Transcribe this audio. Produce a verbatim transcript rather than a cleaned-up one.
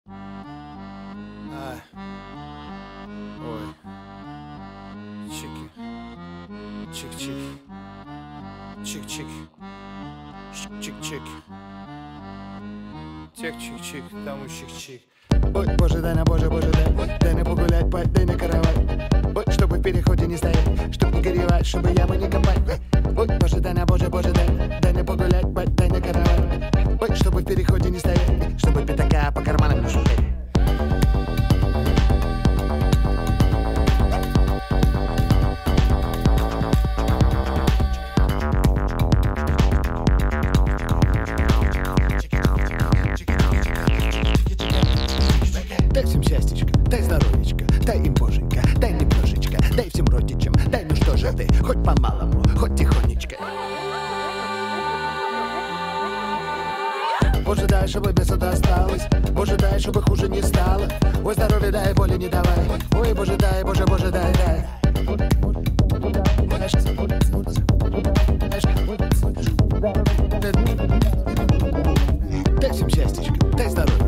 А. Ой. Чики. Чик-чик. Чик-чик. Чик-чик. Чик-чик-чик. Там чик-чик. Ой, боже, дай на боже, боже, дай. Дай на погулять, дай на каравай. Ой, чтобы в переходе не стоять, чтобы не горевать, чтобы ямы не копать. Ой, боже, дай на боже, боже, дай. Дай на погулять, дай на каравай. Ой, чтобы в переходе не стоять, чтобы пятака по карманам не шукать. Дай всем счастьечко, дай здоровечко, дай им боженька, дай немножечко, дай всем родичам, дай ну что же ты, хоть по-малому, хоть тихонечко. Боже, дай, чтобы без суда осталось, Боже, дай, чтобы хуже не стало. Ой, здоровья дай, боли не давай. Ой, Боже, дай, Боже, Боже, дай, дай. Дай всем счастьечко, дай здоровья.